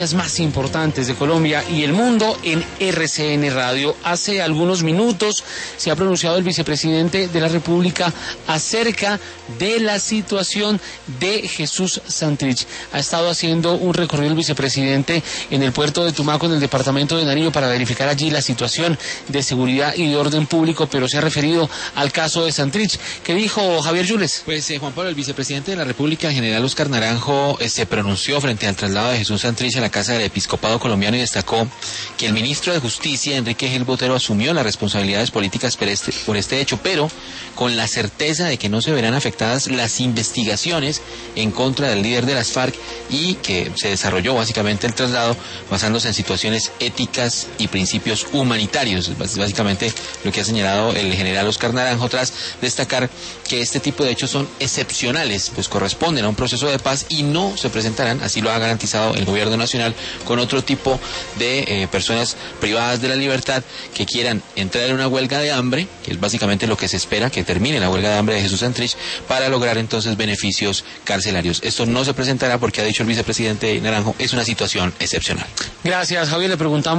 Más importantes de Colombia y el mundo en RCN Radio. Hace algunos minutos se ha pronunciado el vicepresidente de la República acerca de la situación de Jesús Santrich. Ha estado haciendo un recorrido el vicepresidente en el puerto de Tumaco, en el departamento de Nariño, para verificar allí la situación de seguridad y de orden público, pero se ha referido al caso de Santrich. ¿Qué dijo Javier Yules? Pues Juan Pablo, el vicepresidente de la República, el general Oscar Naranjo, se pronunció frente al traslado de Jesús Santrich a la Casa del Episcopado Colombiano y destacó que el ministro de Justicia, Enrique Gil Botero, asumió las responsabilidades políticas por este hecho, pero con la certeza de que no se verán afectadas las investigaciones en contra del líder de las FARC y que se desarrolló básicamente el traslado basándose en situaciones éticas y principios humanitarios. Básicamente lo que ha señalado el general Oscar Naranjo, tras destacar que este tipo de hechos son excepcionales, pues corresponden a un proceso de paz y no se presentarán, así lo ha garantizado el gobierno nacional, con otro tipo de personas privadas de la libertad que quieran entrar en una huelga de hambre, que es básicamente lo que se espera, que termine la huelga de hambre de Jesús Santrich, para lograr entonces beneficios carcelarios. Esto no se presentará porque, ha dicho el vicepresidente Naranjo, es una situación excepcional. Gracias, Javier. Le preguntamos